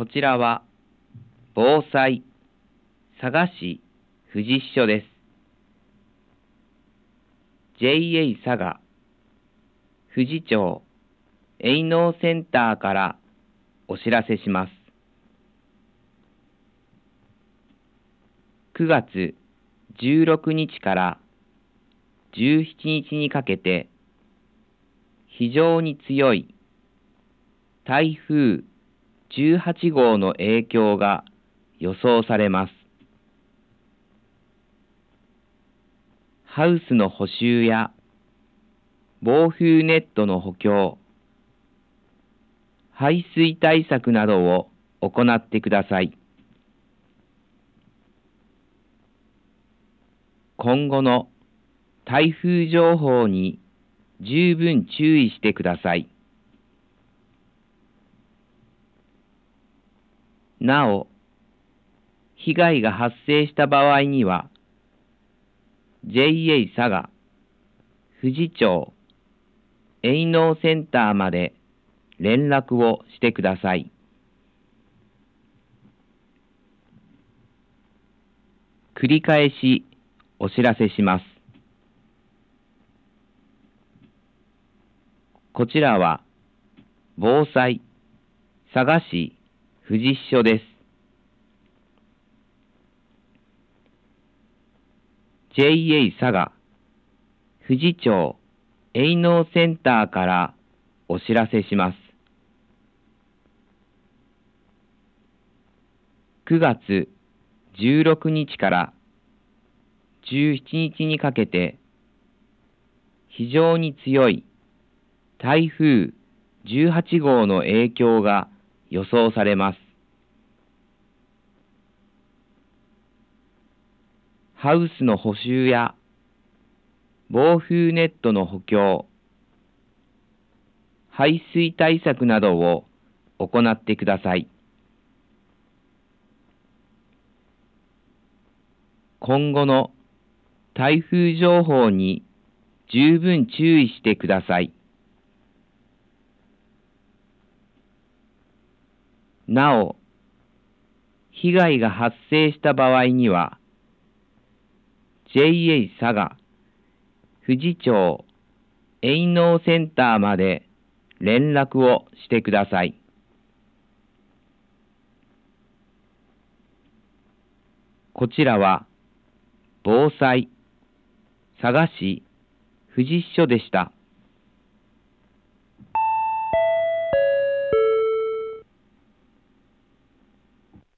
ちらは、防災、佐賀市富士支所です。JA 佐賀、富士町、営農センターからお知らせします。9月16日から17日にかけて、非常に強い台風18号の影響が予想されます。ハウスの補修や防風ネットの補強、排水対策などを行ってください。今後の台風情報に十分注意してください。なお、被害が発生した場合には、JA 佐賀、富士町、営農センターまで連絡をしてください。繰り返しお知らせします。こちらは、防災、佐賀市富士支所です。JA 佐賀、富士町、営農センターからお知らせします。9月16日から17日にかけて、非常に強い台風18号の影響が予想されます。ハウスの補修や防風ネットの補強、排水対策などを行ってください。今後の台風情報に十分注意してください。なお、被害が発生した場合には、JA 佐賀、富士町、営農センターまで連絡をしてください。こちらは、防災、佐賀市富士支所でした。